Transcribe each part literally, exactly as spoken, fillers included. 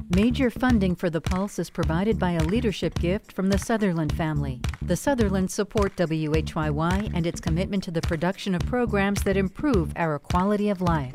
Major funding for The Pulse is provided by a leadership gift from the Sutherland family. The Sutherlands support W H Y Y and its commitment to the production of programs that improve our quality of life.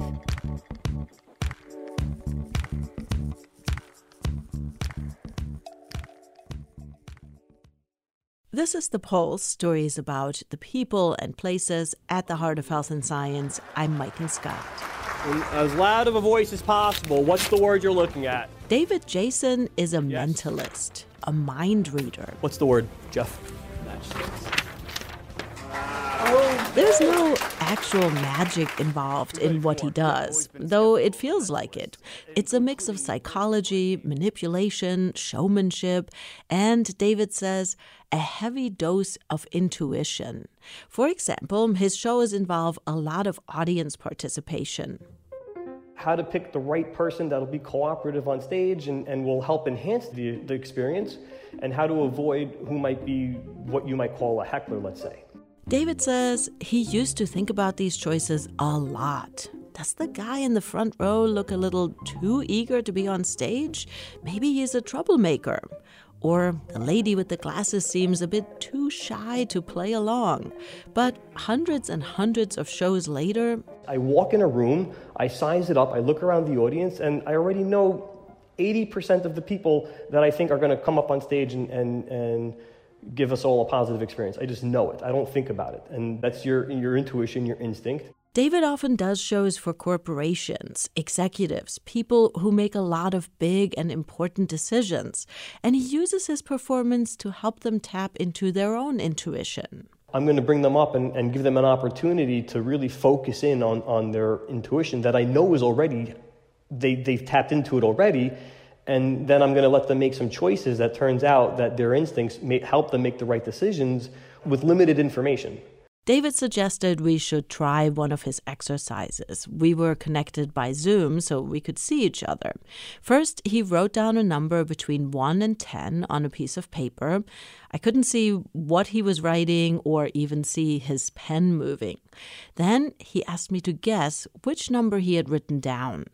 This is The Pulse, stories about the people and places at the heart of health and science. I'm Maiken Scott. In as loud of a voice as possible, what's the word you're looking at? David Jason is a Yes. mentalist, a mind reader. What's the word, Jeff? There's no actual magic involved in what he does, though it feels like it. It's a mix of psychology, manipulation, showmanship, and, David says, a heavy dose of intuition. For example, his shows involve a lot of audience participation. How to pick the right person that'll be cooperative on stage and, and will help enhance the, the experience, and how to avoid who might be what you might call a heckler, let's say. David says he used to think about these choices a lot. Does the guy in the front row look a little too eager to be on stage? Maybe he's a troublemaker. Or the lady with the glasses seems a bit too shy to play along. But hundreds and hundreds of shows later, I walk in a room, I size it up, I look around the audience, and I already know eighty percent of the people that I think are going to come up on stage and, and, and give us all a positive experience. I just know it. I don't think about it. And that's your your intuition, your instinct. David often does shows for corporations, executives, people who make a lot of big and important decisions. And he uses his performance to help them tap into their own intuition. I'm going to bring them up and, and give them an opportunity to really focus in on, on their intuition that I know is already, they, they've tapped into it already. And then I'm going to let them make some choices that turns out that their instincts may help them make the right decisions with limited information. David suggested we should try one of his exercises. We were connected by Zoom so we could see each other. First, he wrote down a number between one and ten on a piece of paper. I couldn't see what he was writing or even see his pen moving. Then he asked me to guess which number he had written down.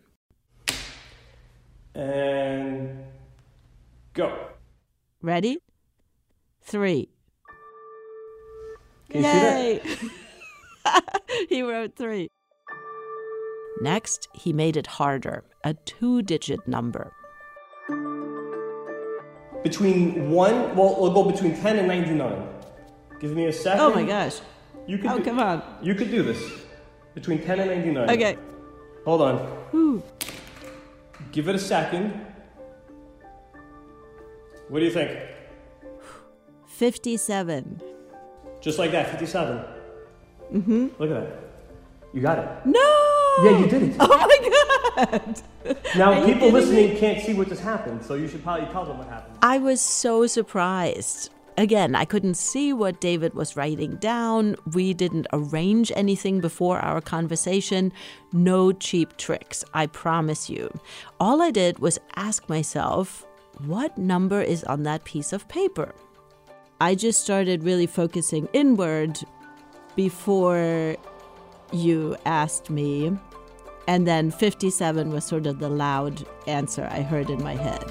And go. Ready? Three. Can you Yay! See that? He wrote three. Next, he made it harder, a two-digit number. Between one, well, we'll go between ten and ninety-nine. Give me a second. Oh my gosh. You could oh, do, come on. You could do this. Between ten and ninety-nine. Okay. Hold on. Whew. Give it a second. What do you think? fifty-seven. Just like that, fifty-seven. Mm-hmm. Look at that. You got it. No! Yeah, you did it. Oh my God! Now, Are people listening me? can't see what just happened, so you should probably tell them what happened. I was so surprised. Again, I couldn't see what David was writing down. We didn't arrange anything before our conversation. No cheap tricks, I promise you. All I did was ask myself, what number is on that piece of paper? I just started really focusing inward before you asked me. And then fifty-seven was sort of the loud answer I heard in my head.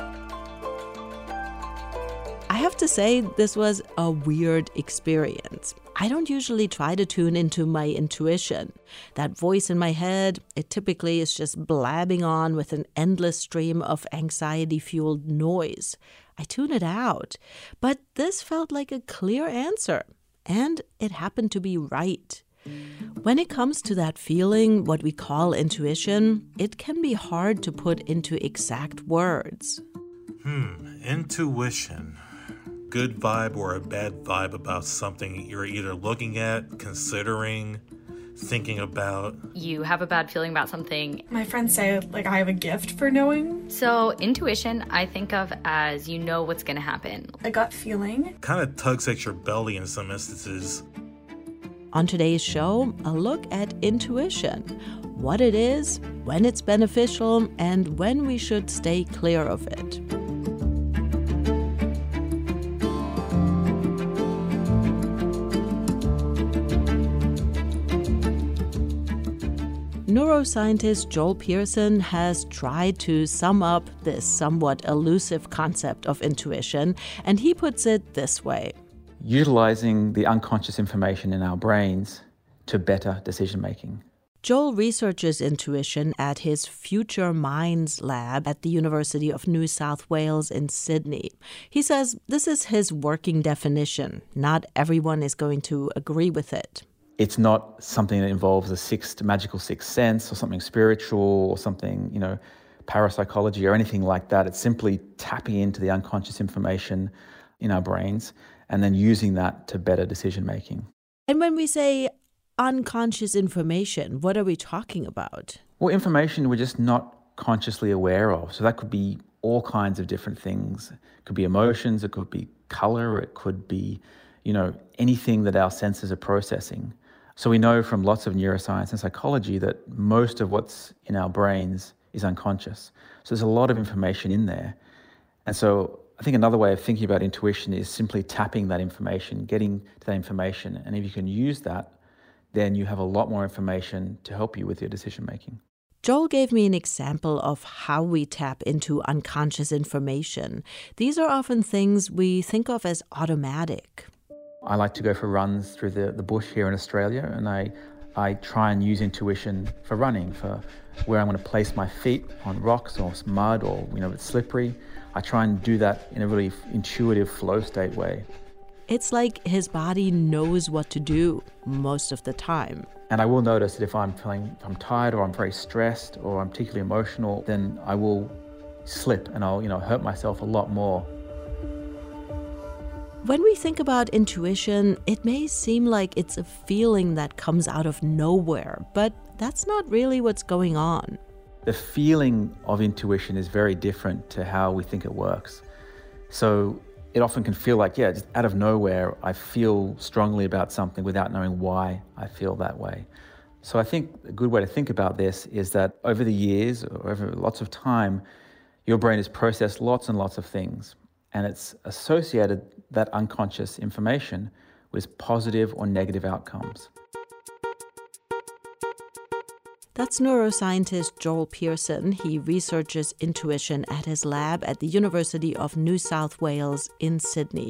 I have to say, this was a weird experience. I don't usually try to tune into my intuition. That voice in my head, it typically is just blabbing on with an endless stream of anxiety-fueled noise. I tune it out. But this felt like a clear answer, and it happened to be right. When it comes to that feeling, what we call intuition, it can be hard to put into exact words. Hmm, intuition. Good vibe or a bad vibe about something you're either looking at, considering, thinking about. You have a bad feeling about something. My friends say, like, I have a gift for knowing. So intuition, I think of as you know what's going to happen. A gut feeling. Kind of tugs at your belly in some instances. On today's show, a look at intuition. What it is, when it's beneficial, and when we should stay clear of it. neuroscientist Joel Pearson has tried to sum up this somewhat elusive concept of intuition, and he puts it this way. Utilizing the unconscious information in our brains to better decision making. Joel researches intuition at his Future Minds lab at the University of New South Wales in Sydney. He says this is his working definition. Not everyone is going to agree with it. It's not something that involves a sixth, magical sixth sense or something spiritual or something, you know, parapsychology or anything like that. It's simply tapping into the unconscious information in our brains and then using that to better decision making. And when we say unconscious information, what are we talking about? Well, information we're just not consciously aware of. So that could be all kinds of different things. It could be emotions, it could be color, it could be, you know, anything that our senses are processing. So we know from lots of neuroscience and psychology that most of what's in our brains is unconscious. So there's a lot of information in there. And so I think another way of thinking about intuition is simply tapping that information, getting to that information. And if you can use that, then you have a lot more information to help you with your decision making. Joel gave me an example of how we tap into unconscious information. These are often things we think of as automatic. I like to go for runs through the, the bush here in Australia, and I, I try and use intuition for running, for where I'm going to place my feet on rocks or mud or, you know, it's slippery. I try and do that in a really intuitive flow state way. It's like his body knows what to do most of the time. And I will notice that if I'm feeling, if I'm tired or I'm very stressed or I'm particularly emotional, then I will slip and I'll, you know, hurt myself a lot more. When we think about intuition, it may seem like it's a feeling that comes out of nowhere, but that's not really what's going on. The feeling of intuition is very different to how we think it works. So it often can feel like, yeah, just out of nowhere, I feel strongly about something without knowing why I feel that way. So I think a good way to think about this is that over the years, or over lots of time, your brain has processed lots and lots of things, and it's associated that unconscious information with positive or negative outcomes. That's neuroscientist Joel Pearson. He researches intuition at his lab at the University of New South Wales in Sydney.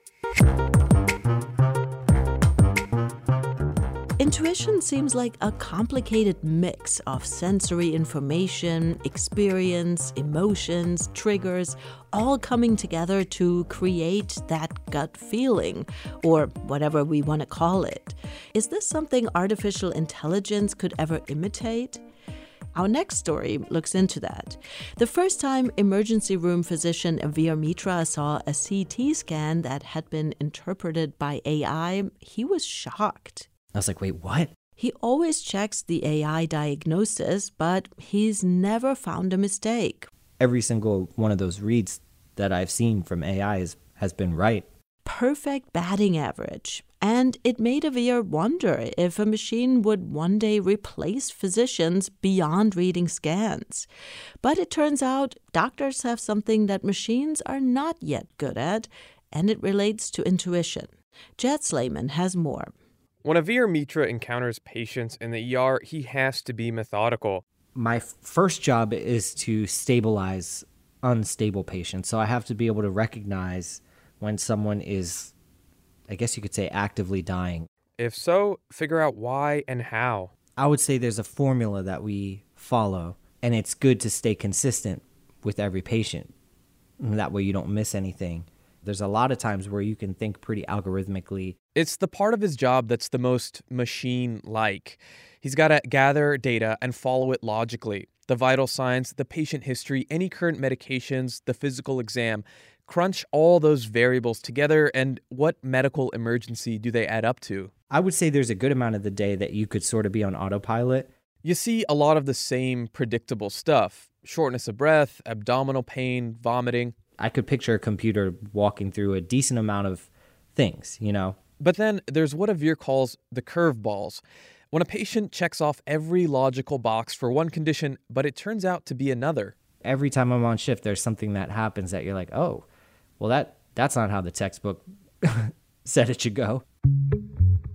Intuition seems like a complicated mix of sensory information, experience, emotions, triggers, all coming together to create that gut feeling, or whatever we want to call it. Is this something artificial intelligence could ever imitate? Our next story looks into that. The first time emergency room physician Veer Mitra saw a C T scan that had been interpreted by A I, he was shocked. I was like, wait, what? He always checks the A I diagnosis, but he's never found a mistake. Every single one of those reads that I've seen from A I is, has been right. Perfect batting average. And it made Veer wonder if a machine would one day replace physicians beyond reading scans. But it turns out doctors have something that machines are not yet good at, and it relates to intuition. Jed Slayman has more. When a Veer Mitra encounters patients in the E R, he has to be methodical. My f- first job is to stabilize unstable patients. So I have to be able to recognize when someone is, I guess you could say, actively dying. If so, figure out why and how. I would say there's a formula that we follow, and it's good to stay consistent with every patient. That way you don't miss anything. There's a lot of times where you can think pretty algorithmically. It's the part of his job that's the most machine-like. He's got to gather data and follow it logically. The vital signs, the patient history, any current medications, the physical exam. Crunch all those variables together, and what medical emergency do they add up to? I would say there's a good amount of the day that you could sort of be on autopilot. You see a lot of the same predictable stuff. Shortness of breath, abdominal pain, vomiting. I could picture a computer walking through a decent amount of things, you know. But then there's what Veer calls the curveballs. When a patient checks off every logical box for one condition, but it turns out to be another. Every time I'm on shift, there's something that happens that you're like, oh, well, that that's not how the textbook said it should go.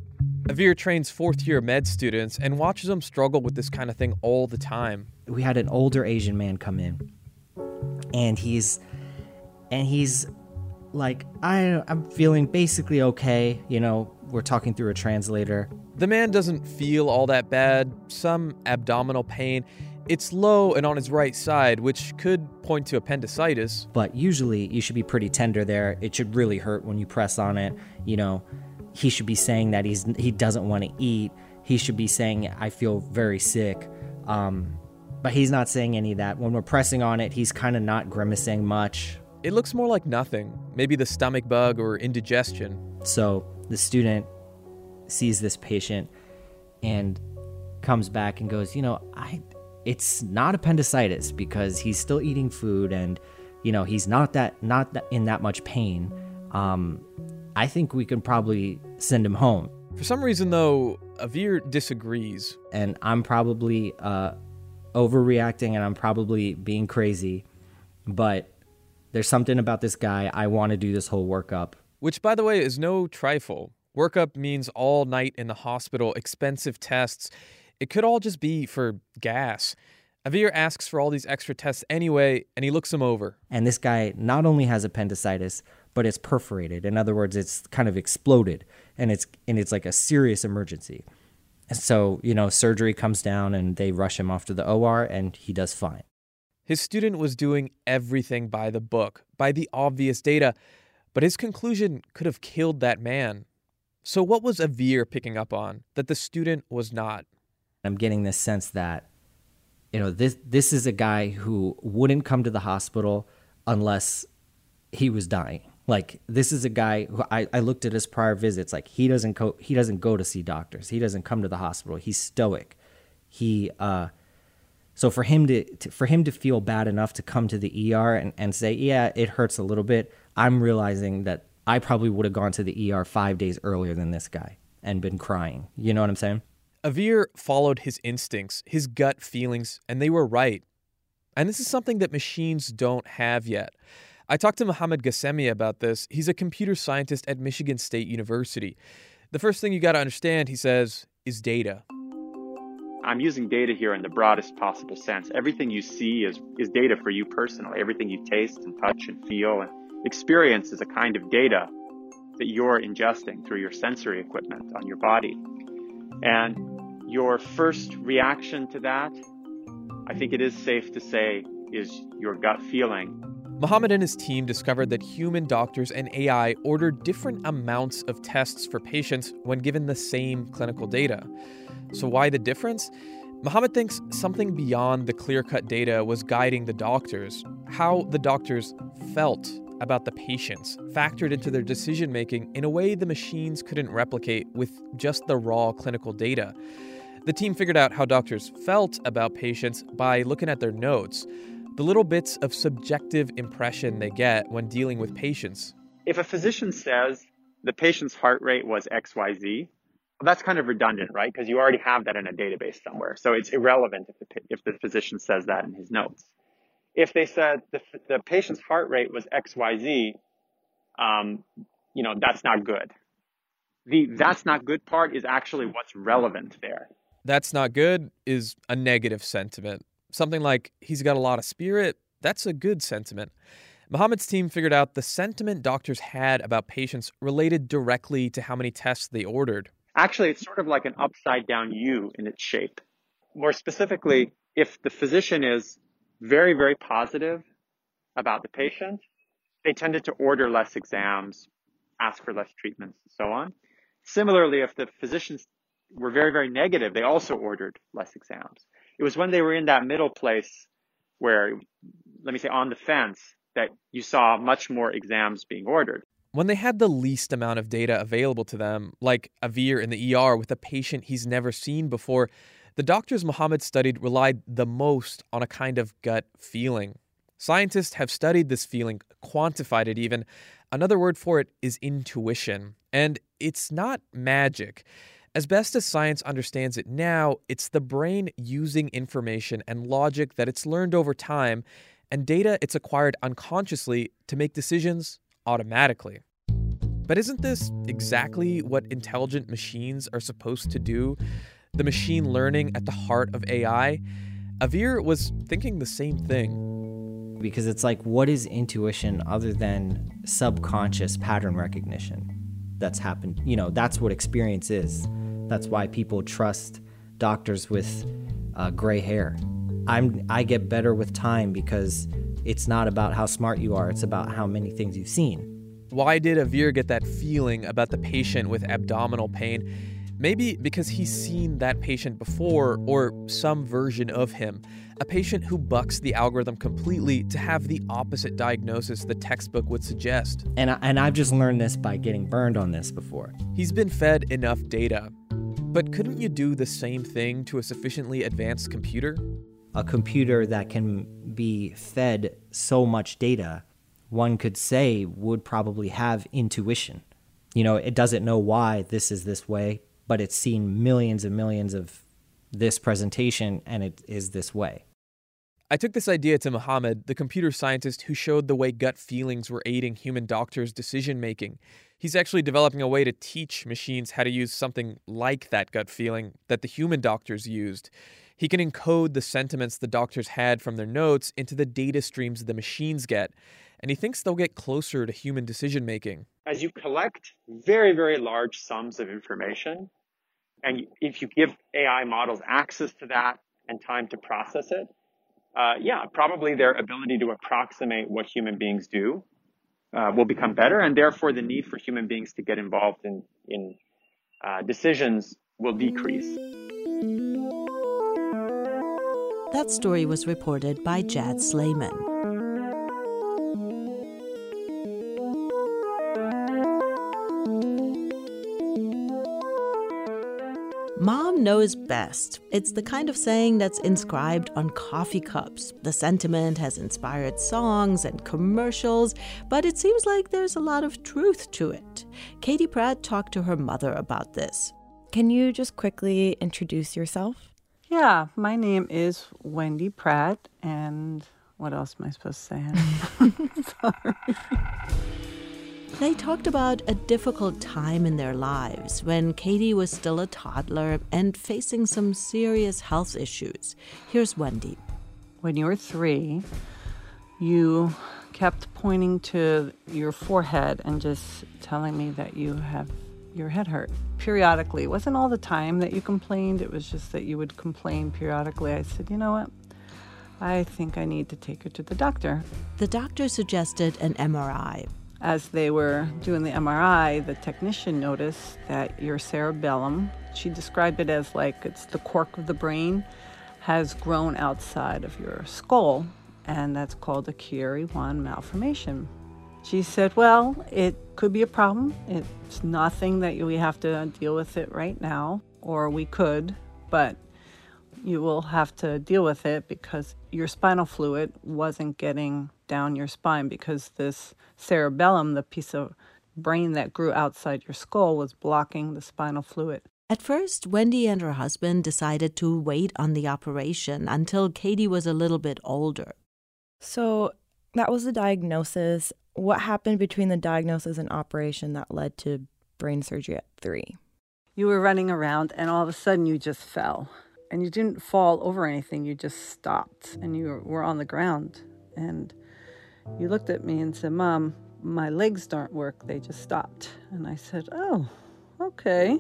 Avir trains fourth-year med students and watches them struggle with this kind of thing all the time. We had an older Asian man come in, and he's and he's like, I, I'm feeling basically okay. You know, we're talking through a translator. The man doesn't feel all that bad, some abdominal pain. It's low and on his right side, which could point to appendicitis. But usually you should be pretty tender there. It should really hurt when you press on it. You know, he should be saying that he's he doesn't want to eat. He should be saying, I feel very sick. Um, but he's not saying any of that. When we're pressing on it, he's kind of not grimacing much. It looks more like nothing. Maybe the stomach bug or indigestion. So the student sees this patient and comes back and goes, you know, I, it's not appendicitis because he's still eating food and, you know, he's not that not that in that much pain. Um, I think we can probably send him home. For some reason, though, Avir disagrees. And I'm probably uh, overreacting and I'm probably being crazy, but there's something about this guy. I want to do this whole workup. Which, by the way, is no trifle. Workup means all night in the hospital, expensive tests. It could all just be for gas. Avir asks for all these extra tests anyway, and he looks them over. And this guy not only has appendicitis, but it's perforated. In other words, it's kind of exploded, and it's and it's like a serious emergency. And so, you know, surgery comes down, and they rush him off to the O R, and he does fine. His student was doing everything by the book, by the obvious data, but his conclusion could have killed that man. So what was Avir picking up on that the student was not? I'm getting this sense that, you know, this this is a guy who wouldn't come to the hospital unless he was dying. Like, this is a guy who I, I looked at his prior visits. Like, he doesn't go he doesn't go to see doctors. He doesn't come to the hospital. He's stoic. He uh so for him to, to for him to feel bad enough to come to the E R and, and say, yeah, it hurts a little bit, I'm realizing that I probably would have gone to the E R five days earlier than this guy and been crying. You know what I'm saying? Avir followed his instincts, his gut feelings, and they were right. And this is something that machines don't have yet. I talked to Mohammad Ghassemi about this. He's a computer scientist at Michigan State University. The first thing you got to understand, he says, is data. I'm using data here in the broadest possible sense. Everything you see is, is data for you personally. Everything you taste and touch and feel and experience is a kind of data that you're ingesting through your sensory equipment on your body. And your first reaction to that, I think it is safe to say, is your gut feeling. Mohammad and his team discovered that human doctors and A I order different amounts of tests for patients when given the same clinical data. So why the difference? Mohammad thinks something beyond the clear-cut data was guiding the doctors. How the doctors felt about the patients factored into their decision-making in a way the machines couldn't replicate with just the raw clinical data. The team figured out how doctors felt about patients by looking at their notes, the little bits of subjective impression they get when dealing with patients. If a physician says the patient's heart rate was X Y Z, well, that's kind of redundant, right? Because you already have that in a database somewhere. So it's irrelevant if the, if the physician says that in his notes. If they said the, the patient's heart rate was X Y Z, um, you know, that's not good. The that's not good part is actually what's relevant there. That's not good is a negative sentiment. Something like, he's got a lot of spirit, that's a good sentiment. Mohammad's team figured out the sentiment doctors had about patients related directly to how many tests they ordered. Actually, it's sort of like an upside-down U in its shape. More specifically, if the physician is very, very positive about the patient, they tended to order less exams, ask for less treatments, and so on. Similarly, if the physicians were very, very negative, they also ordered less exams. It was when they were in that middle place where, let me say, on the fence, that you saw much more exams being ordered. When they had the least amount of data available to them, like Avir in the E R with a patient he's never seen before, the doctors Mohammed studied relied the most on a kind of gut feeling. Scientists have studied this feeling, quantified it even. Another word for it is intuition. And it's not magic. As best as science understands it now, it's the brain using information and logic that it's learned over time and data it's acquired unconsciously to make decisions automatically. But isn't this exactly what intelligent machines are supposed to do? The machine learning at the heart of A I? Avir was thinking the same thing. Because it's like, what is intuition other than subconscious pattern recognition that's happened? You know, that's what experience is. That's why people trust doctors with uh, gray hair. I'm, I get better with time because it's not about how smart you are. It's about how many things you've seen. Why did Avir get that feeling about the patient with abdominal pain? Maybe because he's seen that patient before, or some version of him. A patient who bucks the algorithm completely to have the opposite diagnosis the textbook would suggest. And, I, and I've just learned this by getting burned on this before. He's been fed enough data. But couldn't you do the same thing to a sufficiently advanced computer? A computer that can be fed so much data, one could say would probably have intuition. You know, it doesn't know why this is this way, but it's seen millions and millions of this presentation, and it is this way. I took this idea to Mohammed, the computer scientist who showed the way gut feelings were aiding human doctors' decision-making. He's actually developing a way to teach machines how to use something like that gut feeling that the human doctors used. He can encode the sentiments the doctors had from their notes into the data streams the machines get, and he thinks they'll get closer to human decision-making. As you collect very, very large sums of information, and if you give A I models access to that and time to process it, uh, yeah, probably their ability to approximate what human beings do uh, will become better, and therefore the need for human beings to get involved in, in uh, decisions will decrease. That story was reported by Jad Slayman. Mom knows best. It's the kind of saying that's inscribed on coffee cups. The sentiment has inspired songs and commercials, but it seems like there's a lot of truth to it. Katie Pratt talked to her mother about this. Can you just quickly introduce yourself? Yeah, my name is Wendy Pratt, and what else am I supposed to say? Sorry. They talked about a difficult time in their lives when Katie was still a toddler and facing some serious health issues. Here's Wendy. When you were three, you kept pointing to your forehead and just telling me that you have your head hurt. Periodically. It wasn't all the time that you complained. It was just that you would complain periodically. I said, you know what? I think I need to take her to the doctor. The doctor suggested an M R I. As they were doing the M R I, the technician noticed that your cerebellum, she described it as like it's the cork of the brain, has grown outside of your skull, and that's called a Chiari one malformation. She said, well, it could be a problem. It's nothing that we have to deal with it right now, or we could, but you will have to deal with it because your spinal fluid wasn't getting down your spine because this cerebellum, the piece of brain that grew outside your skull, was blocking the spinal fluid. At first, Wendy and her husband decided to wait on the operation until Katie was a little bit older. So that was the diagnosis. What happened between the diagnosis and operation that led to brain surgery at three? You were running around and all of a sudden you just fell. And you didn't fall over anything, you just stopped and you were on the ground. And you looked at me and said, Mom, my legs don't work, they just stopped. And I said, oh, okay.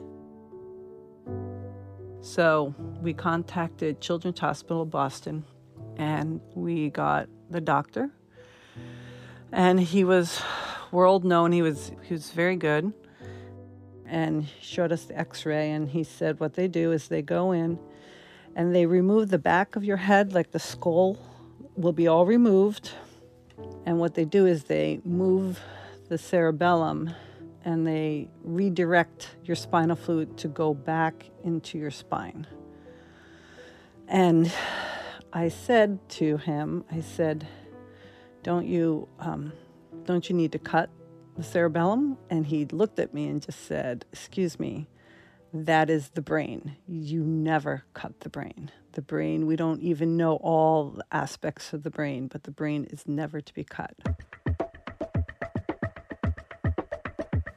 So we contacted Children's Hospital Boston and we got the doctor. And he was world known, he was, he was very good. And he showed us the x-ray and he said what they do is they go in and they remove the back of your head, like the skull will be all removed. And what they do is they move the cerebellum and they redirect your spinal fluid to go back into your spine. And I said to him, I said, don't you, um, don't you need to cut the cerebellum? And he looked at me and just said, excuse me, that is the brain. You never cut the brain. The brain, we don't even know all the aspects of the brain, but the brain is never to be cut. I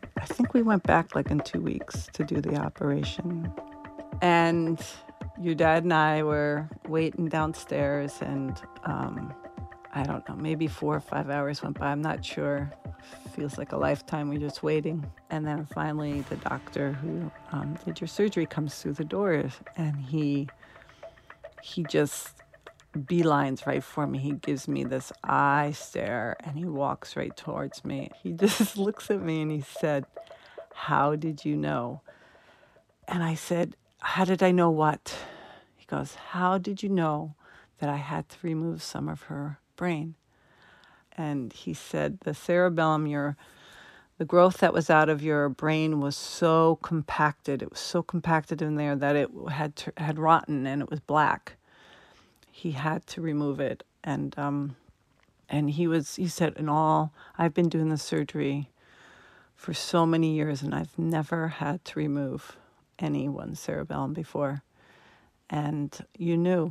think we went back like in two weeks to do the operation. And your dad and I were waiting downstairs, and um, I don't know, maybe four or five hours went by. I'm not sure. Feels like a lifetime. We're just waiting. And then finally the doctor who um, did your surgery comes through the doors, and he he just beelines right for me. He gives me this eye stare, and he walks right towards me. He just looks at me and he said, "How did you know?" And I said, "How did I know what?" He goes, "How did you know that I had to remove some of her brain?" And he said, "The cerebellum, your, the growth that was out of your brain was so compacted. It was so compacted in there that it had to, had rotten, and it was black. He had to remove it." And um, and he was, he said, "In all, I've been doing the surgery for so many years, and I've never had to remove anyone's cerebellum before. And you knew."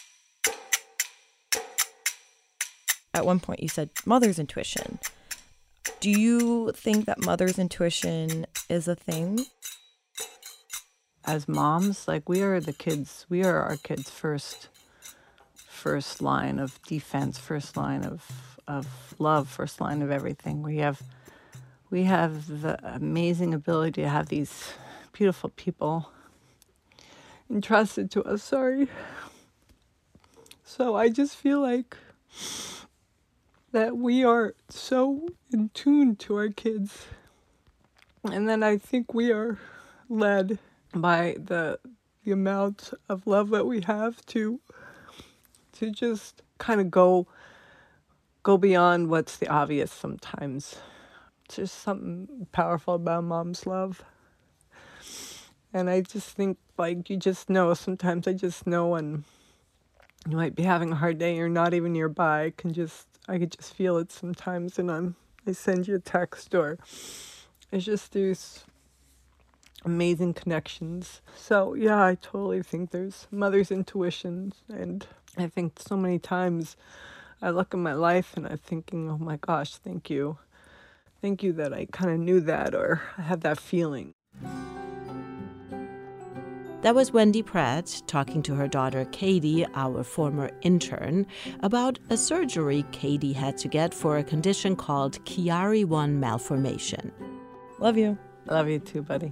At one point you said mother's intuition. Do you think that mother's intuition is a thing? As moms, like, we are the kids, we are our kids' first first line of defense, first line of of love, first line of everything. We have we have the amazing ability to have these beautiful people entrusted to us, sorry. So I just feel like that we are so in tune to our kids. And then I think we are led by the the amount of love that we have to to just kind of go go beyond what's the obvious sometimes. There's something powerful about mom's love. And I just think, like, you just know, sometimes I just know when you might be having a hard day, you're not even nearby. I can just, I could just feel it sometimes, and I'm, I send you a text, or it's just these amazing connections. So yeah, I totally think there's mother's intuitions, and I think so many times I look at my life and I'm thinking, oh my gosh, thank you. Thank you that I kind of knew that, or I had that feeling. That was Wendy Pratt talking to her daughter Katie, our former intern, about a surgery Katie had to get for a condition called Chiari one malformation. Love you. Love you too, buddy.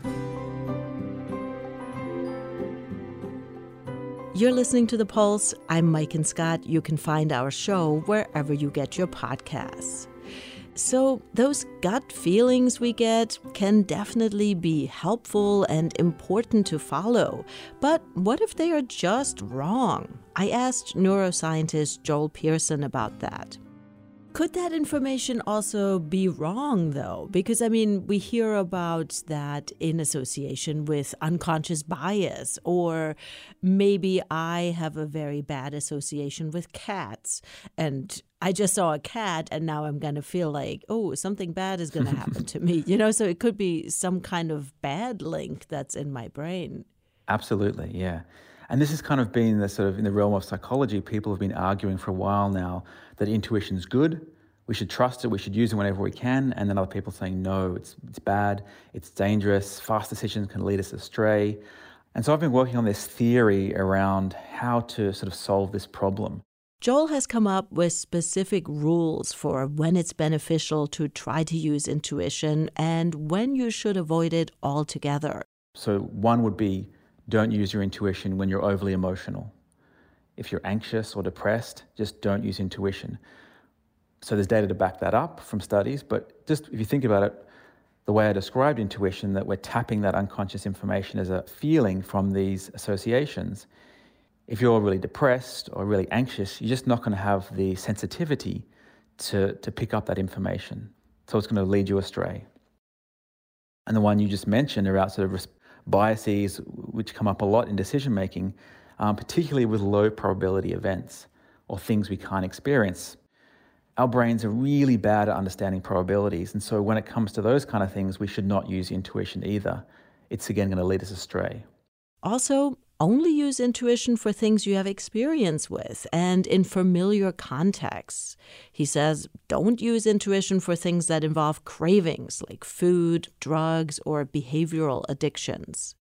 You're listening to The Pulse. I'm Mike and Scott. You can find our show wherever you get your podcasts. So those gut feelings we get can definitely be helpful and important to follow. But what if they are just wrong? I asked neuroscientist Joel Pearson about that. Could that information also be wrong, though? Because, I mean, we hear about that in association with unconscious bias, or maybe I have a very bad association with cats, and I just saw a cat, and now I'm going to feel like, oh, something bad is going to happen to me. You know, so it could be some kind of bad link that's in my brain. Absolutely, yeah. And this has kind of been the sort of, in the realm of psychology, people have been arguing for a while now that intuition's good, we should trust it, we should use it whenever we can, and then other people saying, no, it's it's bad, it's dangerous, fast decisions can lead us astray. And so I've been working on this theory around how to sort of solve this problem. Joel has come up with specific rules for when it's beneficial to try to use intuition and when you should avoid it altogether. So one would be, don't use your intuition when you're overly emotional. If you're anxious or depressed, just don't use intuition. So there's data to back that up from studies, but just if you think about it, the way I described intuition, that we're tapping that unconscious information as a feeling from these associations. If you're really depressed or really anxious, you're just not going to have the sensitivity to, to pick up that information. So it's going to lead you astray. And the one you just mentioned about sort of biases, which come up a lot in decision-making, um, particularly with low probability events or things we can't experience. Our brains are really bad at understanding probabilities. And so when it comes to those kind of things, we should not use intuition either. It's again going to lead us astray. Also, Only use intuition for things you have experience with and in familiar contexts. He says, don't use intuition for things that involve cravings like food, drugs, or behavioral addictions.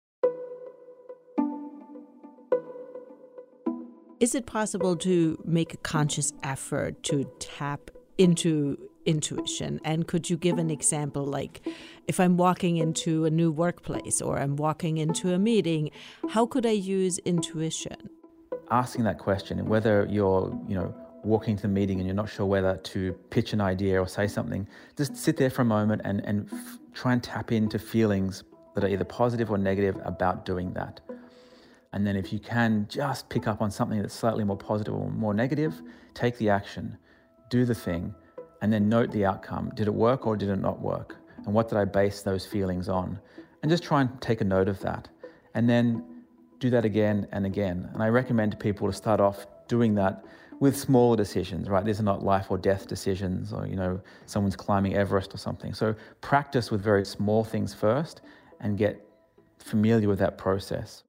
Is it possible to make a conscious effort to tap into intuition? And could you give an example, like if I'm walking into a new workplace or I'm walking into a meeting, how could I use intuition? Asking that question, whether you're, you know, walking to the meeting and you're not sure whether to pitch an idea or say something, just sit there for a moment and, and f- try and tap into feelings that are either positive or negative about doing that. And then if you can just pick up on something that's slightly more positive or more negative, take the action, do the thing, and then note the outcome. Did it work or did it not work? And what did I base those feelings on? And just try and take a note of that. And then do that again and again. And I recommend to people to start off doing that with smaller decisions, right? These are not life or death decisions, or, you know, someone's climbing Everest or something. So practice with very small things first and get familiar with that process.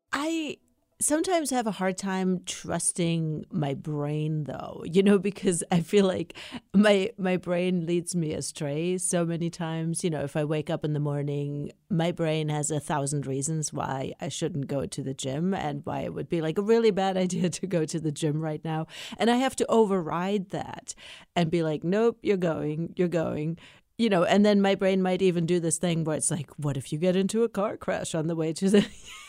I sometimes have a hard time trusting my brain, though, you know, because I feel like my my brain leads me astray so many times. You know, if I wake up in the morning, my brain has a thousand reasons why I shouldn't go to the gym and why it would be like a really bad idea to go to the gym right now. And I have to override that and be like, nope, you're going, you're going. You know, and then my brain might even do this thing where it's like, what if you get into a car crash on the way to the...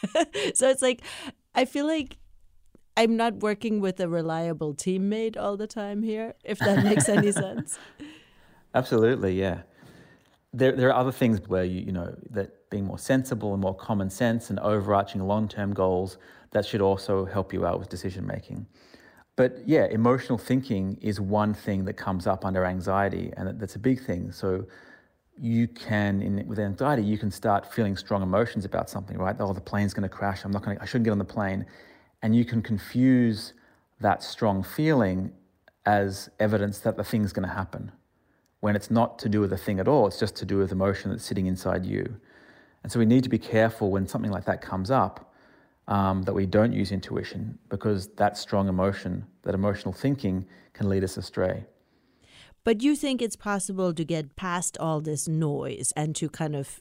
So it's like, I feel like I'm not working with a reliable teammate all the time here, if that makes any sense. Absolutely, yeah. There there are other things where, you you know, that being more sensible and more common sense and overarching long-term goals, that should also help you out with decision making. But yeah, emotional thinking is one thing that comes up under anxiety, and that's a big thing. So you can, in, with anxiety, you can start feeling strong emotions about something, right? Oh, the plane's going to crash. I'm not going to, I shouldn't get on the plane. And you can confuse that strong feeling as evidence that the thing's going to happen, when it's not to do with the thing at all. It's just to do with emotion that's sitting inside you. And so we need to be careful when something like that comes up, Um, that we don't use intuition, because that strong emotion, that emotional thinking, can lead us astray. But you think it's possible to get past all this noise and to kind of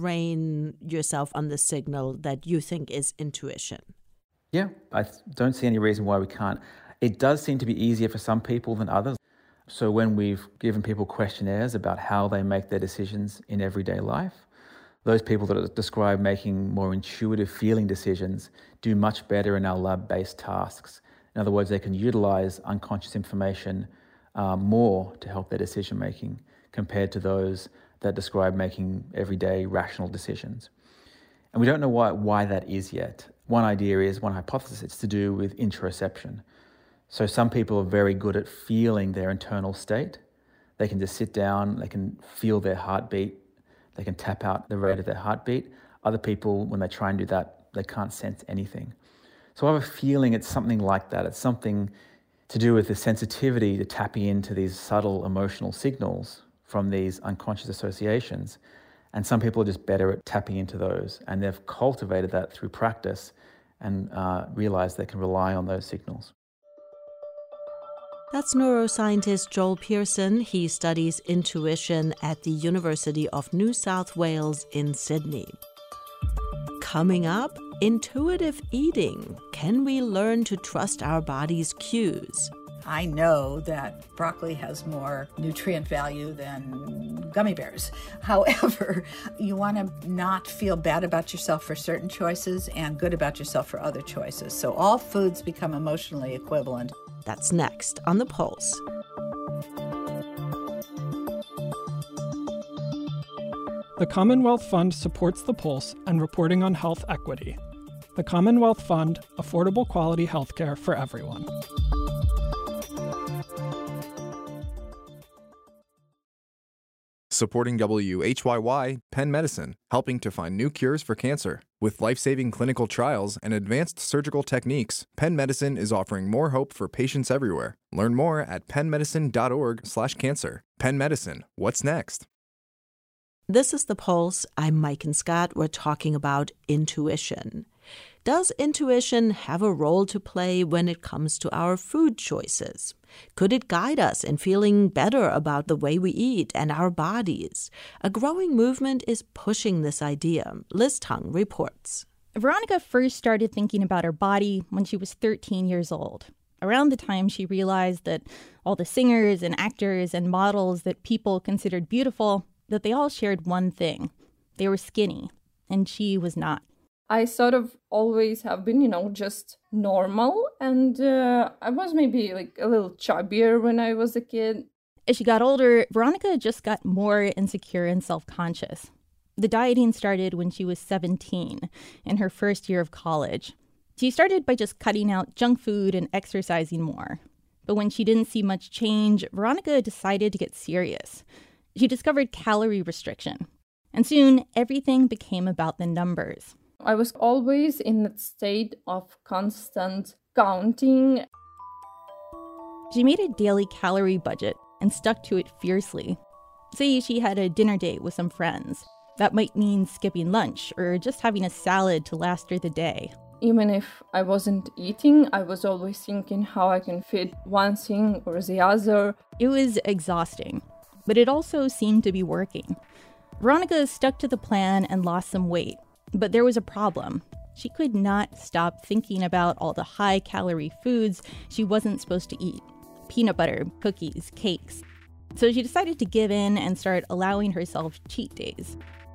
train yourself on the signal that you think is intuition? Yeah, I don't see any reason why we can't. It does seem to be easier for some people than others. So when we've given people questionnaires about how they make their decisions in everyday life, those people that describe making more intuitive feeling decisions do much better in our lab-based tasks. In other words, they can utilize unconscious information uh, more to help their decision making compared to those that describe making everyday rational decisions. And we don't know why, why that is yet. One idea is, one hypothesis, it's to do with interoception. So some people are very good at feeling their internal state. They can just sit down, they can feel their heartbeat, they can tap out the rate of their heartbeat. Other people, when they try and do that, they can't sense anything. So I have a feeling it's something like that. It's something to do with the sensitivity to tapping into these subtle emotional signals from these unconscious associations. And some people are just better at tapping into those. And they've cultivated that through practice and uh, realized they can rely on those signals. That's neuroscientist Joel Pearson. He studies intuition at the University of New South Wales in Sydney. Coming up, intuitive eating. Can we learn to trust our body's cues? I know that broccoli has more nutrient value than gummy bears. However, you want to not feel bad about yourself for certain choices and good about yourself for other choices. So all foods become emotionally equivalent. That's next on The Pulse. The Commonwealth Fund supports The Pulse and reporting on health equity. The Commonwealth Fund, affordable quality healthcare for everyone. Supporting W H Y Y, Penn Medicine, helping to find new cures for cancer. With life-saving clinical trials and advanced surgical techniques, Penn Medicine is offering more hope for patients everywhere. Learn more at pennmedicine.org slash cancer. Penn Medicine, what's next? This is The Pulse. I'm Mike and Scott. We're talking about intuition. Does intuition have a role to play when it comes to our food choices? Could it guide us in feeling better about the way we eat and our bodies? A growing movement is pushing this idea. Liz Tung reports. Veronica first started thinking about her body when she was thirteen years old. Around the time she realized that all the singers and actors and models that people considered beautiful, that they all shared one thing. They were skinny, and she was not. I sort of always have been, you know, just normal. And uh, I was maybe like a little chubbier when I was a kid. As she got older, Veronica just got more insecure and self-conscious. The dieting started when she was seventeen, in her first year of college. She started by just cutting out junk food and exercising more. But when she didn't see much change, Veronica decided to get serious. She discovered calorie restriction. And soon, everything became about the numbers. I was always in that state of constant counting. She made a daily calorie budget and stuck to it fiercely. Say she had a dinner date with some friends. That might mean skipping lunch or just having a salad to last her the day. Even if I wasn't eating, I was always thinking how I can fit one thing or the other. It was exhausting, but it also seemed to be working. Veronica stuck to the plan and lost some weight, but there was a problem. She could not stop thinking about all the high-calorie foods she wasn't supposed to eat. Peanut butter, cookies, cakes. So she decided to give in and start allowing herself cheat days.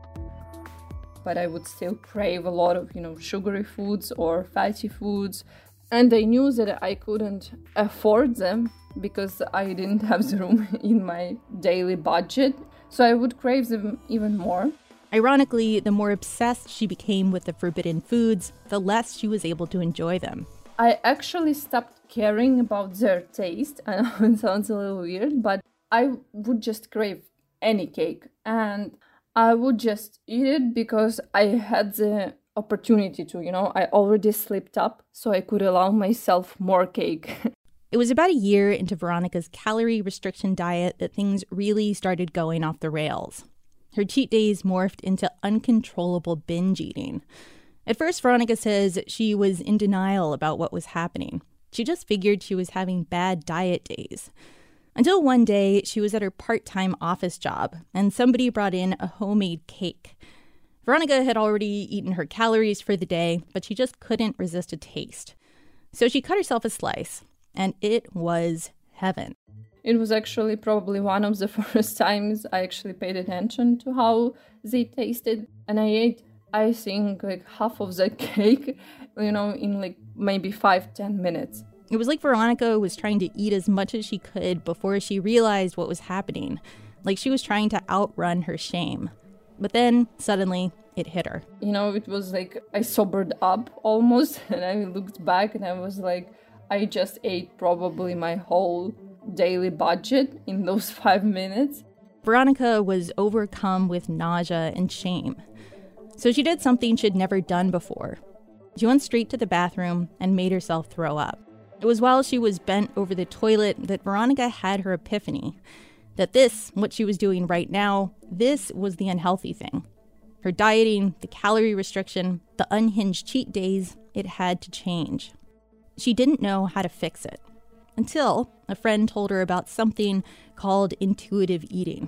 But I would still crave a lot of, you know, sugary foods or fatty foods. And I knew that I couldn't afford them because I didn't have the room in my daily budget. So I would crave them even more. Ironically, the more obsessed she became with the forbidden foods, the less she was able to enjoy them. I actually stopped caring about their taste. I know it sounds a little weird, but I would just crave any cake. And I would just eat it because I had the opportunity to, you know, I already slipped up, so I could allow myself more cake. It was about a year into Veronica's calorie restriction diet that things really started going off the rails. Her cheat days morphed into uncontrollable binge eating. At first, Veronica says she was in denial about what was happening. She just figured she was having bad diet days. Until one day, she was at her part-time office job, and somebody brought in a homemade cake. Veronica had already eaten her calories for the day, but she just couldn't resist a taste. So she cut herself a slice, and it was heaven. It was actually probably one of the first times I actually paid attention to how they tasted. And I ate, I think, like half of the cake, you know, in like maybe five, ten minutes. It was like Veronica was trying to eat as much as she could before she realized what was happening. Like she was trying to outrun her shame. But then, suddenly, it hit her. You know, it was like I sobered up almost, and I looked back and I was like, I just ate probably my whole daily budget in those five minutes. Veronica was overcome with nausea and shame. So she did something she'd never done before. She went straight to the bathroom and made herself throw up. It was while she was bent over the toilet that Veronica had her epiphany. That this, what she was doing right now, this was the unhealthy thing. Her dieting, the calorie restriction, the unhinged cheat days, it had to change. She didn't know how to fix it. Until a friend told her about something called intuitive eating.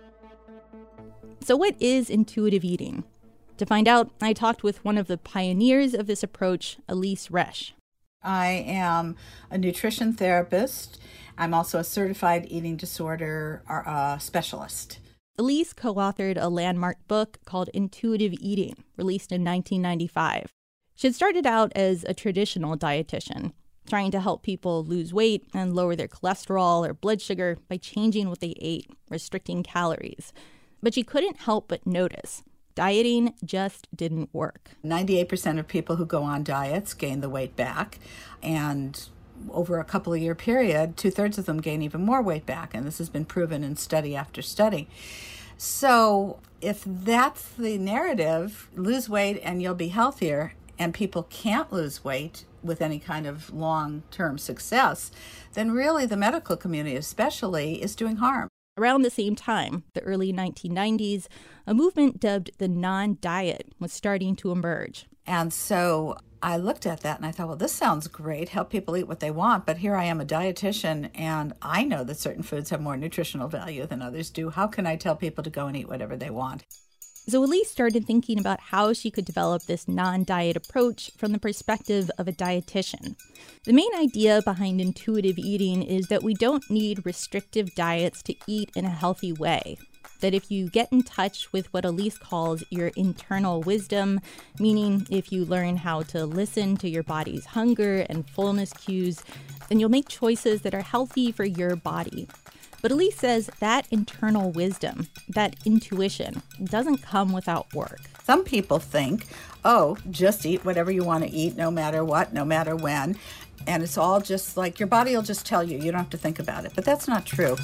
So what is intuitive eating? To find out, I talked with one of the pioneers of this approach, Elise Resch. I am a nutrition therapist. I'm also a certified eating disorder uh, specialist. Elise co-authored a landmark book called Intuitive Eating, released in nineteen ninety-five. She had started out as a traditional dietitian, trying to help people lose weight and lower their cholesterol or blood sugar by changing what they ate, restricting calories. But she couldn't help but notice dieting just didn't work. ninety-eight percent of people who go on diets gain the weight back, and over a couple of year period, two-thirds of them gain even more weight back, and this has been proven in study after study. So if that's the narrative, lose weight and you'll be healthier, and people can't lose weight with any kind of long-term success, then really the medical community especially is doing harm. Around the same time, the early nineteen nineties, a movement dubbed the non-diet was starting to emerge. And so I looked at that and I thought, well, this sounds great. Help people eat what they want. But here I am, a dietitian, and I know that certain foods have more nutritional value than others do. How can I tell people to go and eat whatever they want? So Elise started thinking about how she could develop this non-diet approach from the perspective of a dietitian. The main idea behind intuitive eating is that we don't need restrictive diets to eat in a healthy way. That if you get in touch with what Elise calls your internal wisdom, meaning if you learn how to listen to your body's hunger and fullness cues, then you'll make choices that are healthy for your body. But Elise says that internal wisdom, that intuition, doesn't come without work. Some people think, oh, just eat whatever you want to eat, no matter what, no matter when. And it's all just like your body will just tell you. You don't have to think about it. But that's not true.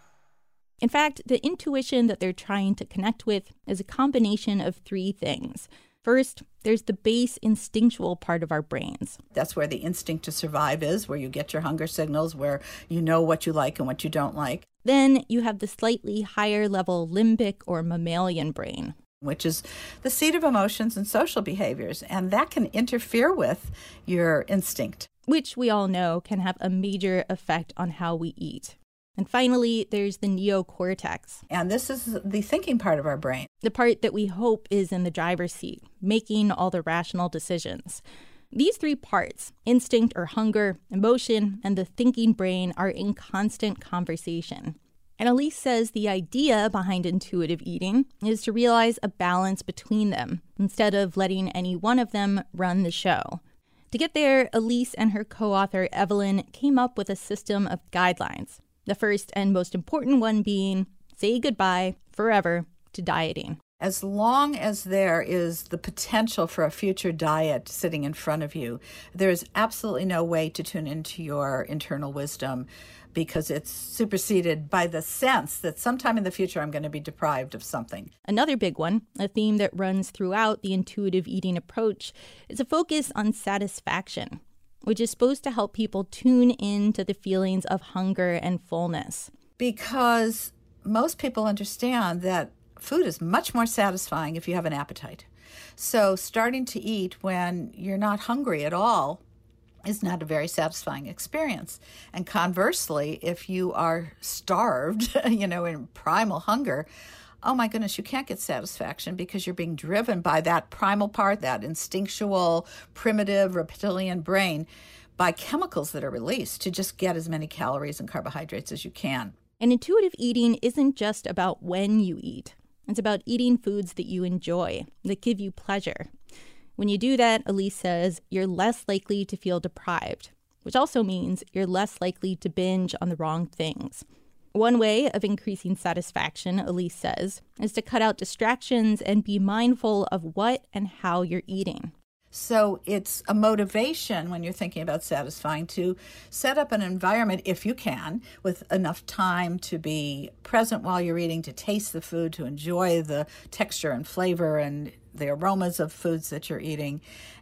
In fact, the intuition that they're trying to connect with is a combination of three things. First, there's the base instinctual part of our brains. That's where the instinct to survive is, where you get your hunger signals, where you know what you like and what you don't like. Then you have the slightly higher level limbic or mammalian brain, which is the seat of emotions and social behaviors, and that can interfere with your instinct. Which we all know can have a major effect on how we eat. And finally, there's the neocortex. And this is the thinking part of our brain. The part that we hope is in the driver's seat, making all the rational decisions. These three parts, instinct or hunger, emotion, and the thinking brain, are in constant conversation. And Elise says the idea behind intuitive eating is to realize a balance between them, instead of letting any one of them run the show. To get there, Elise and her co-author Evelyn came up with a system of guidelines. The first and most important one being say goodbye forever to dieting. As long as there is the potential for a future diet sitting in front of you, there is absolutely no way to tune into your internal wisdom, because it's superseded by the sense that sometime in the future I'm going to be deprived of something. Another big one, a theme that runs throughout the intuitive eating approach, is a focus on satisfaction, which is supposed to help people tune in to the feelings of hunger and fullness. Because most people understand that food is much more satisfying if you have an appetite. So starting to eat when you're not hungry at all is not a very satisfying experience. And conversely, if you are starved, you know, in primal hunger, oh my goodness, you can't get satisfaction because you're being driven by that primal part, that instinctual, primitive, reptilian brain, by chemicals that are released to just get as many calories and carbohydrates as you can. And intuitive eating isn't just about when you eat. It's about eating foods that you enjoy, that give you pleasure. When you do that, Elise says, you're less likely to feel deprived, which also means you're less likely to binge on the wrong things. One way of increasing satisfaction, Elise says, is to cut out distractions and be mindful of what and how you're eating. So it's a motivation when you're thinking about satisfying to set up an environment, if you can, with enough time to be present while you're eating, to taste the food, to enjoy the texture and flavor and the aromas of foods that you're eating,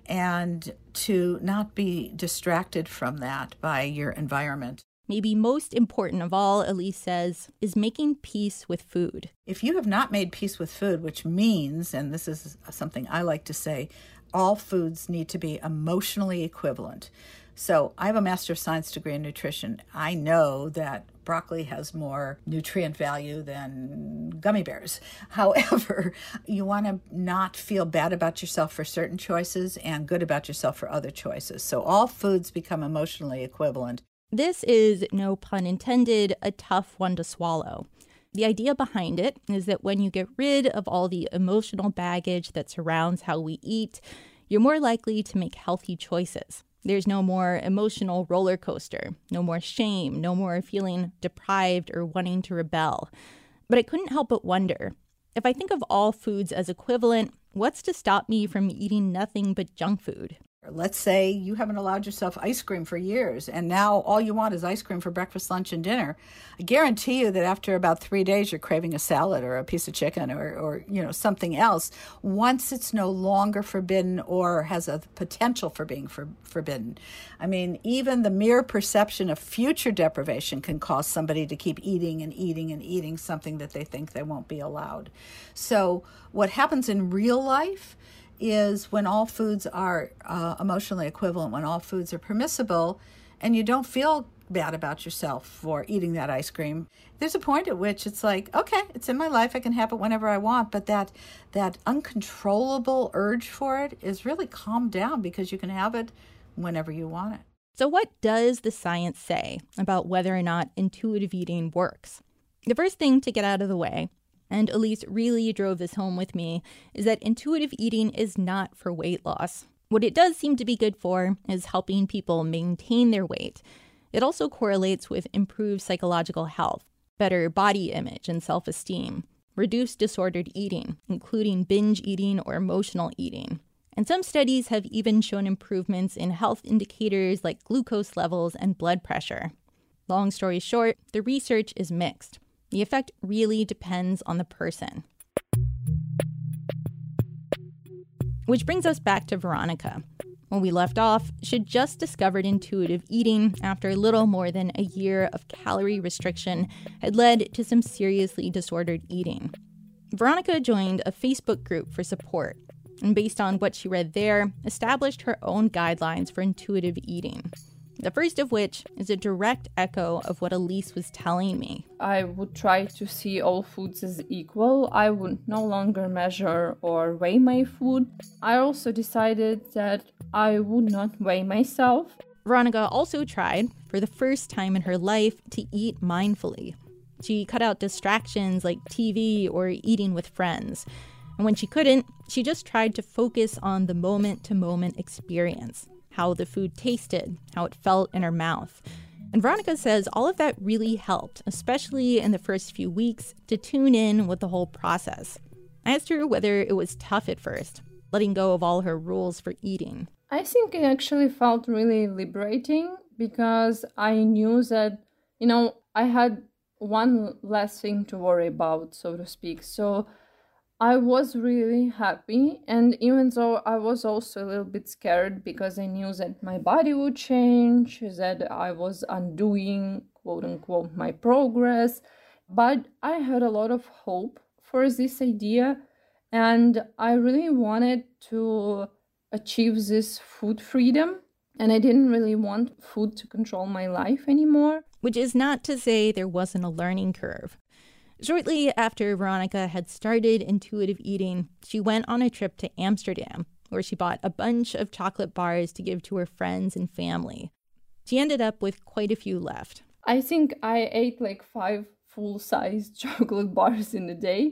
and to not be distracted from that by your environment. Maybe most important of all, Elise says, is making peace with food. If you have not made peace with food, which means, and this is something I like to say, all foods need to be emotionally equivalent. So I have a Master of Science degree in nutrition. I know that broccoli has more nutrient value than gummy bears. However, you want to not feel bad about yourself for certain choices and good about yourself for other choices. So all foods become emotionally equivalent. This is, no pun intended, a tough one to swallow. The idea behind it is that when you get rid of all the emotional baggage that surrounds how we eat, you're more likely to make healthy choices. There's no more emotional roller coaster, no more shame, no more feeling deprived or wanting to rebel. But I couldn't help but wonder, if I think of all foods as equivalent, what's to stop me from eating nothing but junk food? Let's say you haven't allowed yourself ice cream for years, and now all you want is ice cream for breakfast, lunch, and dinner. I guarantee you that after about three days, you're craving a salad or a piece of chicken or, or you know, something else. Once it's no longer forbidden or has a potential for being for, forbidden. I mean, even the mere perception of future deprivation can cause somebody to keep eating and eating and eating something that they think they won't be allowed. So what happens in real life is when all foods are uh, emotionally equivalent, when all foods are permissible, and you don't feel bad about yourself for eating that ice cream. There's a point at which it's like, okay, it's in my life, I can have it whenever I want, but that that uncontrollable urge for it is really calmed down because you can have it whenever you want it. So what does the science say about whether or not intuitive eating works? The first thing to get out of the way, and Elise really drove this home with me, is that intuitive eating is not for weight loss. What it does seem to be good for is helping people maintain their weight. It also correlates with improved psychological health, better body image and self-esteem, reduced disordered eating, including binge eating or emotional eating. And some studies have even shown improvements in health indicators like glucose levels and blood pressure. Long story short, the research is mixed. The effect really depends on the person. Which brings us back to Veronica. When we left off, she'd just discovered intuitive eating after a little more than a year of calorie restriction had led to some seriously disordered eating. Veronica joined a Facebook group for support, and based on what she read there, established her own guidelines for intuitive eating. The first of which is a direct echo of what Elise was telling me. I would try to see all foods as equal. I would no longer measure or weigh my food. I also decided that I would not weigh myself. Veronica also tried, for the first time in her life, to eat mindfully. She cut out distractions like T V or eating with friends. And when she couldn't, she just tried to focus on the moment-to-moment experience. How the food tasted, how it felt in her mouth. And Veronica says all of that really helped, especially in the first few weeks, to tune in with the whole process. I asked her whether it was tough at first, letting go of all her rules for eating. I think it actually felt really liberating because I knew that, you know, I had one less thing to worry about, so to speak. So I was really happy, and even though I was also a little bit scared because I knew that my body would change, that I was undoing, quote unquote, my progress, but I had a lot of hope for this idea, and I really wanted to achieve this food freedom, and I didn't really want food to control my life anymore. Which is not to say there wasn't a learning curve. Shortly after Veronica had started intuitive eating, she went on a trip to Amsterdam, where she bought a bunch of chocolate bars to give to her friends and family. She ended up with quite a few left. I think I ate like five full-sized chocolate bars in a day,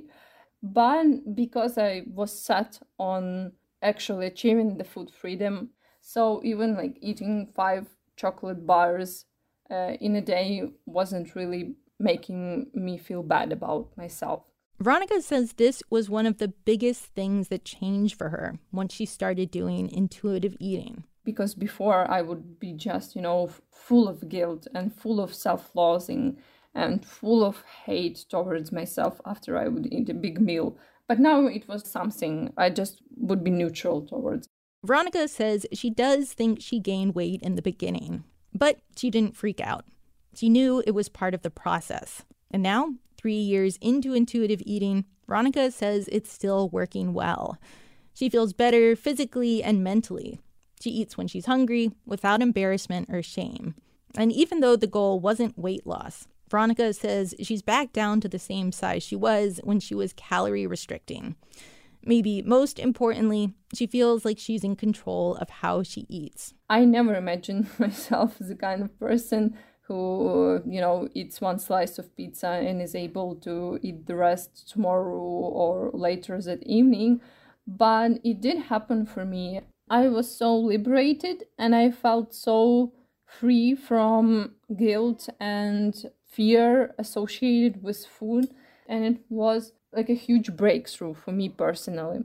but because I was set on actually achieving the food freedom, so even like eating five chocolate bars uh, in a day wasn't really making me feel bad about myself. Veronica says this was one of the biggest things that changed for her once she started doing intuitive eating. Because before I would be just, you know, full of guilt and full of self-loathing and full of hate towards myself after I would eat a big meal. But now it was something I just would be neutral towards. Veronica says she does think she gained weight in the beginning, but she didn't freak out. She knew it was part of the process. And now, three years into intuitive eating, Veronica says it's still working well. She feels better physically and mentally. She eats when she's hungry, without embarrassment or shame. And even though the goal wasn't weight loss, Veronica says she's back down to the same size she was when she was calorie restricting. Maybe most importantly, she feels like she's in control of how she eats. I never imagined myself as the kind of person who, you know, eats one slice of pizza and is able to eat the rest tomorrow or later that evening. But it did happen for me. I was so liberated and I felt so free from guilt and fear associated with food. And it was like a huge breakthrough for me personally.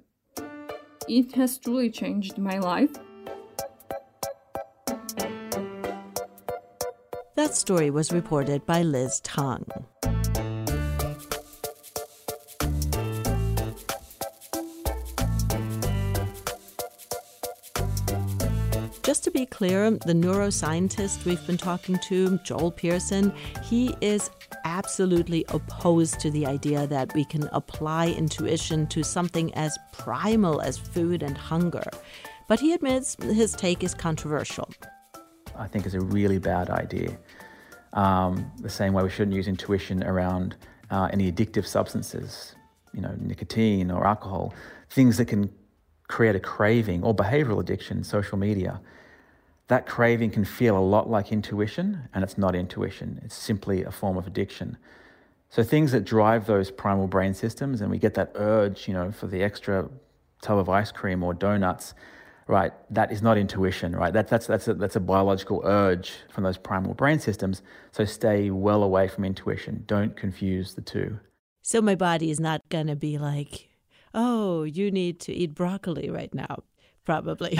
It has truly changed my life. That story was reported by Liz Tong. Just to be clear, the neuroscientist we've been talking to, Joel Pearson, he is absolutely opposed to the idea that we can apply intuition to something as primal as food and hunger. But he admits his take is controversial. I think it's a really bad idea. Um, the same way we shouldn't use intuition around uh, any addictive substances, you know, nicotine or alcohol, things that can create a craving, or behavioral addiction, social media. That craving can feel a lot like intuition, and it's not intuition. It's simply a form of addiction. So things that drive those primal brain systems, and we get that urge, you know, for the extra tub of ice cream or donuts, right? That is not intuition, right? That, that's, that's, a, that's a biological urge from those primal brain systems. So stay well away from intuition. Don't confuse the two. So my body is not going to be like, oh, you need to eat broccoli right now. Probably.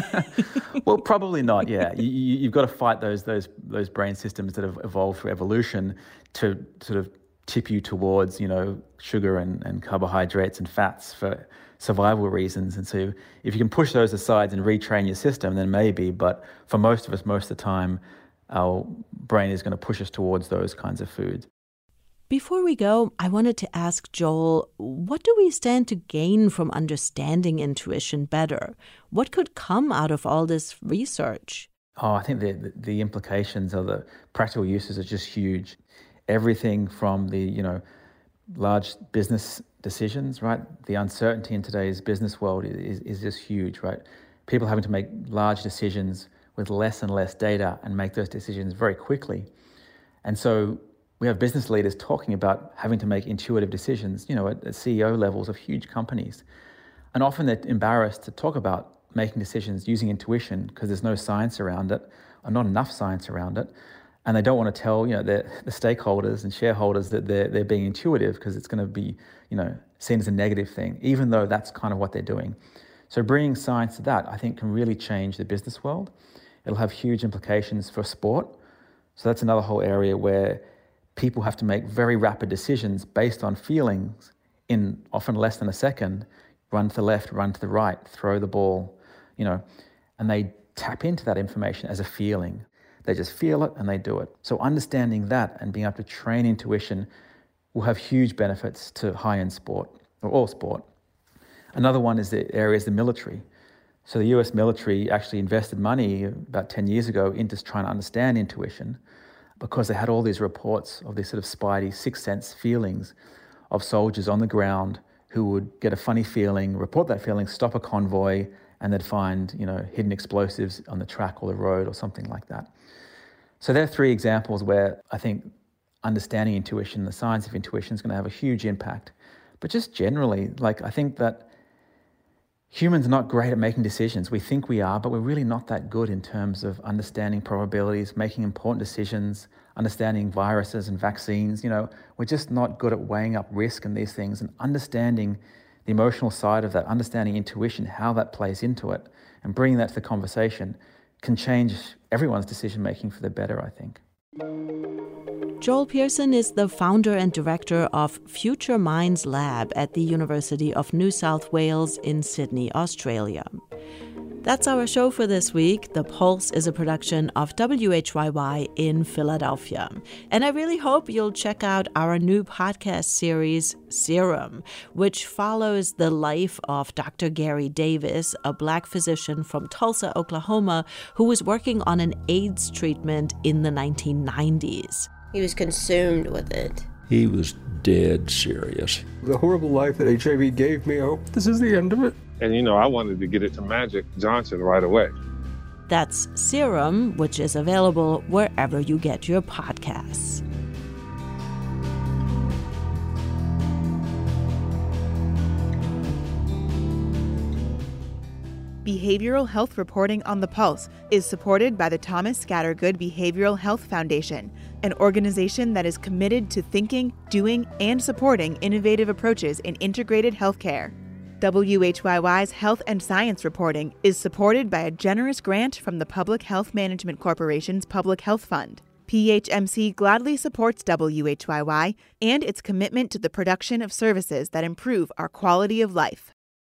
Well, probably not, yeah. You, you, you've got to fight those those those brain systems that have evolved through evolution to sort of tip you towards, you know, sugar and, and carbohydrates and fats for survival reasons. And so if you can push those aside and retrain your system, then maybe. But for most of us, most of the time, our brain is going to push us towards those kinds of foods. Before we go, I wanted to ask Joel, what do we stand to gain from understanding intuition better? What could come out of all this research? Oh, I think the, the implications of the practical uses are just huge. Everything from the, you know, large business decisions, right? The uncertainty in today's business world is, is just huge, right? People having to make large decisions with less and less data and make those decisions very quickly. And so we have business leaders talking about having to make intuitive decisions, you know, at, at C E O levels of huge companies. And often they're embarrassed to talk about making decisions using intuition because there's no science around it, or not enough science around it. And they don't want to tell, you know, the, the stakeholders and shareholders that they're, they're being intuitive because it's going to be, you know, seen as a negative thing, even though that's kind of what they're doing. So bringing science to that, I think, can really change the business world. It'll have huge implications for sport. So that's another whole area where people have to make very rapid decisions based on feelings in often less than a second. Run to the left, run to the right, throw the ball, you know, and they tap into that information as a feeling. They just feel it and they do it. So understanding that and being able to train intuition will have huge benefits to high-end sport, or all sport. Another one is the areas of the military. So the U S military actually invested money about ten years ago into trying to understand intuition, because they had all these reports of these sort of spidey, sixth sense feelings of soldiers on the ground who would get a funny feeling, report that feeling, stop a convoy, and they'd find, you know, hidden explosives on the track or the road or something like that. So there are three examples where I think understanding intuition, the science of intuition, is going to have a huge impact. But just generally, like, I think that humans are not great at making decisions. We think we are, but we're really not that good in terms of understanding probabilities, making important decisions, understanding viruses and vaccines. You know, we're just not good at weighing up risk and these things, and understanding the emotional side of that, understanding intuition, how that plays into it, and bringing that to the conversation can change everyone's decision-making for the better, I think. Joel Pearson is the founder and director of Future Minds Lab at the University of New South Wales in Sydney, Australia. That's our show for this week. The Pulse is a production of W H Y Y in Philadelphia. And I really hope you'll check out our new podcast series, Serum, which follows the life of Doctor Gary Davis, a Black physician from Tulsa, Oklahoma, who was working on an AIDS treatment in the nineteen nineties. He was consumed with it. He was dead serious. The horrible life that H I V gave me, I hope this is the end of it. And, you know, I wanted to get it to Magic Johnson right away. That's Serum, which is available wherever you get your podcasts. Behavioral health reporting on the Pulse is supported by the Thomas Scattergood Behavioral Health Foundation, an organization that is committed to thinking, doing, and supporting innovative approaches in integrated healthcare. W H Y Y's Health and Science reporting is supported by a generous grant from the Public Health Management Corporation's Public Health Fund. P H M C gladly supports W H Y Y and its commitment to the production of services that improve our quality of life.